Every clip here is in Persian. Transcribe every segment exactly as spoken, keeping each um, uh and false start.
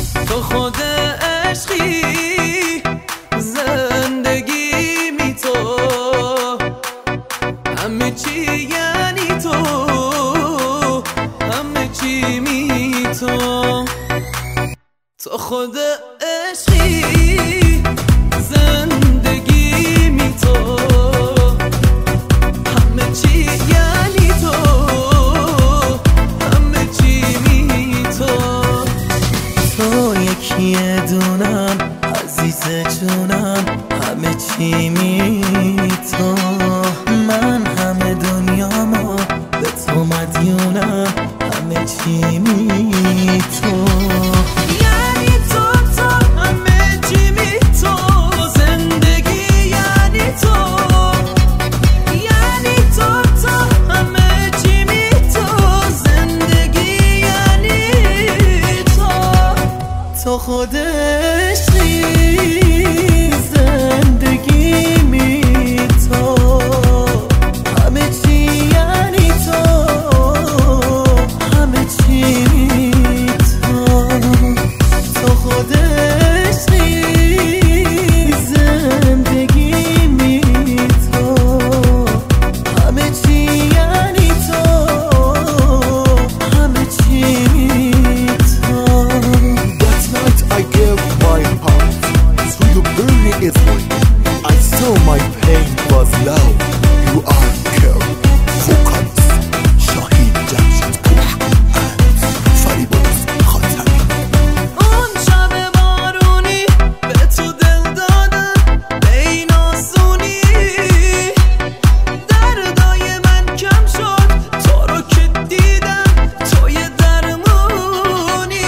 تو خود عشقی زندگی می تو همه چی یعنی تو همه چی می تو تو خود عشقی زندگی می تو همه چی یعنی تو همه چی می تو تو یکی دونم عزیز جونم همه چی می تو من همه دنیامو به تو مدیونم همه چی می تو تو خود عشقی زندگی می تو همه چی یعنی تو همه چی می تو تو خود عشقی زندگی می تو همه چی یعنی تو همه چی می تو I gave my heart to your burning Israel. I saw my pain was love. You are care, focus, Shahid Jamshid Kush and Faribaz Khatami. اون شب بارونی به تو دل دادم به این آسونی دردای من کم شد تو رو که دیدم توی درمونی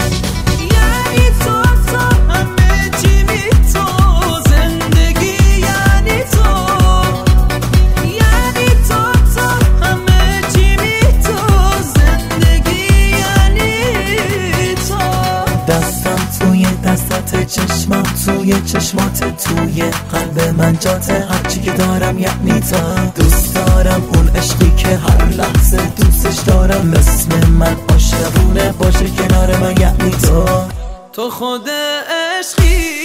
دستم توی دستت چشمم توی چشمات توی قلب من جاته هرچی که دارم یعنی تو دوست دارم اون عشقی که هر لحظه دوستش دارم مثل من عاشقونه باشه کنار من یعنی تو تو خود عشقی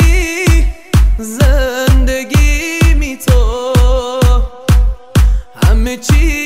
زندگی می تو همه چی